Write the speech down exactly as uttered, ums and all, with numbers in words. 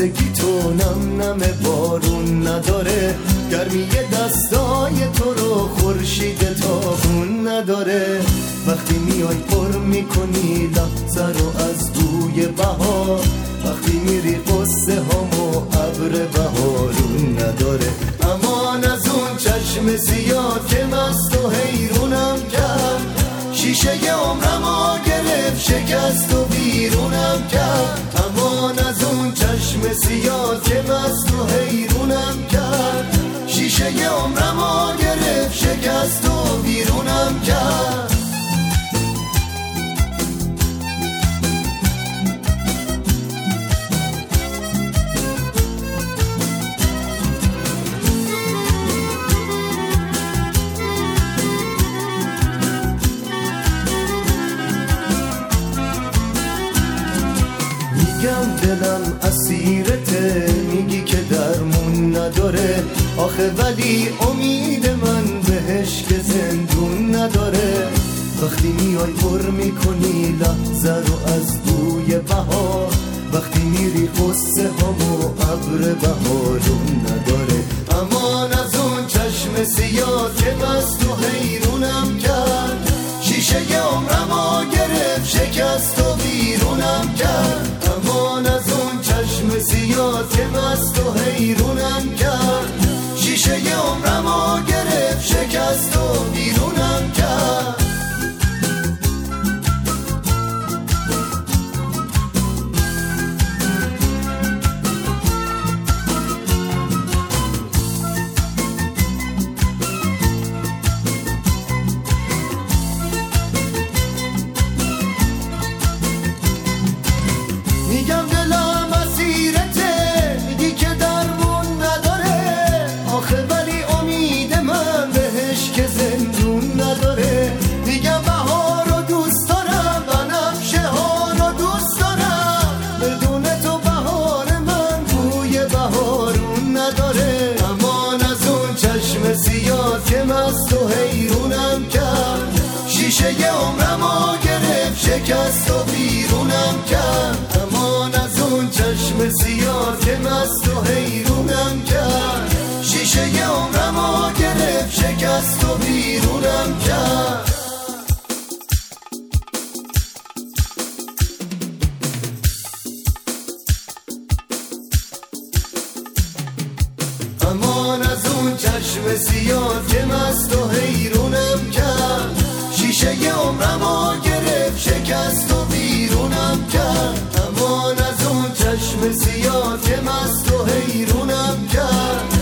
تازگی تو نم نم بارون نداره، گرمی دستای تو رو خورشید تابون نداره. وقتی میای پر میکنی لحظه رو از بوی بهار، وقتی میری قصه هامو ابر بهارون نداره. امان از اون چشم سیاه که مست و حیرونم کرد، شیشه عمرمو گرفت شکست و بیرونم کرد. امان از اون چشم سیاه که مست و حیرونم کرد، شیشه عمرمو گرفت شکست و بیرونم کرد. میگم دلم اسیرته، میگی که درمون نداره، آخه ولی امید من بهش که زندون نداره. وقتی میای پر میکنی لحظه رو از بوی بهار، وقتی میری قصه هامو ابر بهارون نداره. امان از اون چشم سیاه که مست و حیرونم کرد، شیشه عمرمو گرفت شکست و بیرونم کرد. امان از اون چشم سیاه که مست و حیرونم کرد، شیشه عمرمو گرفت شکست و بیرونم کرد. میگم دلم اسیرته، میگی که درمون نداره، آخه ولی امید من بهش که زندون نداره. میگم بهار رو دوست دارم، بنفشه ها رو دوست دارم، بدون تو بهار من بوی بهارون نداره. امان از اون چشم سیاه که مست و حیرونم کرد، شیشه عمرمو گرفت شکست و بیرونم کرد. امان از اون چشم سیاه که مست و حیرونم کرد، شیشه عمرمو گرفت شکست و بیرونم کرد. امان از اون چشم سیاه که مست و حیرونم کرد، شیشه عمرمو گرفت شکست و بیرونم کرد. امان از اون چشم سیاه که مست و حیرونم کرد،